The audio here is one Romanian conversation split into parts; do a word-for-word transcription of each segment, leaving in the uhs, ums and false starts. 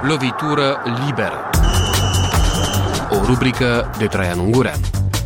Lovitură liberă. O rubrică de Traian Ungureanu.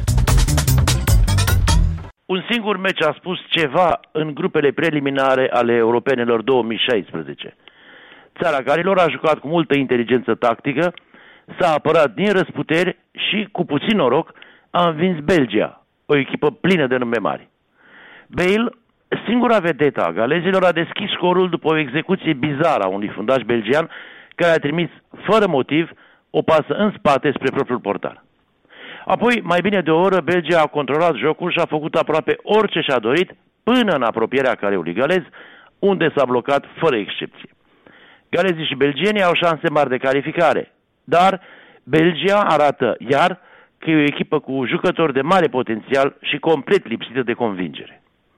Un singur meci a spus ceva în grupele preliminare ale europenelor două mii șaisprezece. Țara Galilor a jucat cu multă inteligență tactică, s-a apărat din răsputeri și, cu puțin noroc, a învins Belgia, o echipă plină de nume mari. Bale, singura vedetă a galezilor, a deschis scorul după o execuție bizară a unui fundaș belgian care a trimis, fără motiv, o pasă în spate spre propriul portar. Apoi, mai bine de o oră, Belgia a controlat jocul și a făcut aproape orice și-a dorit până în apropierea careului galez, unde s-a blocat fără excepție. Galezii și belgienii au șanse mari de calificare, dar Belgia arată iar că e o echipă cu jucători de mare potențial și complet lipsită de convingere.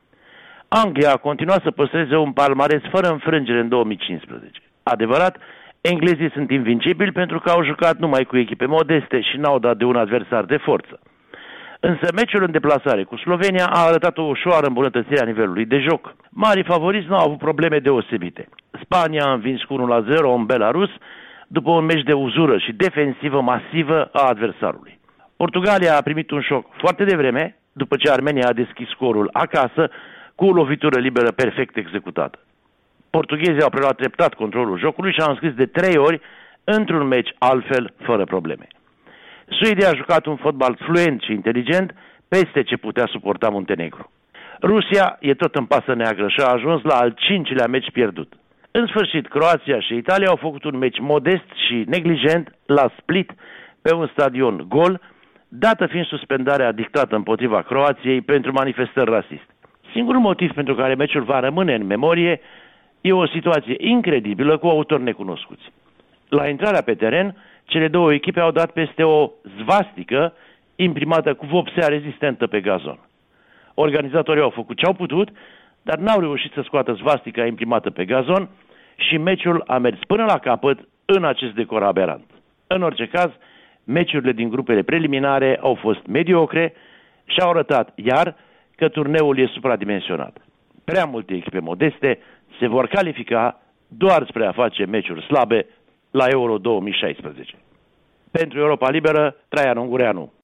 Anglia a continuat să păstreze un palmares fără înfrângere în două mii cincisprezece. Adevărat, englezii sunt invincibili pentru că au jucat numai cu echipe modeste și n-au dat de un adversar de forță. Însă meciul în deplasare cu Slovenia a arătat o ușoară îmbunătățire a nivelului de joc. Marii favoriți nu au avut probleme deosebite. Spania a învins cu unu la zero în Belarus după un meci de uzură și defensivă masivă a adversarului. Portugalia a primit un șoc foarte devreme, după ce Armenia a deschis scorul acasă cu o lovitură liberă perfect executată. Portughezii au preluat treptat controlul jocului și au înscris de trei ori într-un meci altfel, fără probleme. Suedia a jucat un fotbal fluent și inteligent peste ce putea suporta Muntenegru. Rusia e tot în pasă neagră și a ajuns la al cincilea meci pierdut. În sfârșit, Croația și Italia au făcut un meci modest și neglijent la Split pe un stadion gol, dată fiind suspendarea dictată împotriva Croației pentru manifestări rasiste. Singurul motiv pentru care meciul va rămâne în memorie e o situație incredibilă cu autori necunoscuți. La intrarea pe teren, cele două echipe au dat peste o svastică imprimată cu vopsea rezistentă pe gazon. Organizatorii au făcut ce au putut, dar n-au reușit să scoată svastica imprimată pe gazon și meciul a mers până la capăt în acest decor aberant. În orice caz, meciurile din grupele preliminare au fost mediocre și au arătat iar că turneul e supradimensionat. Prea multe echipe modeste se vor califica doar spre a face meciuri slabe la Euro două mii șaisprezece. Pentru Europa Liberă, Traian Ungureanu.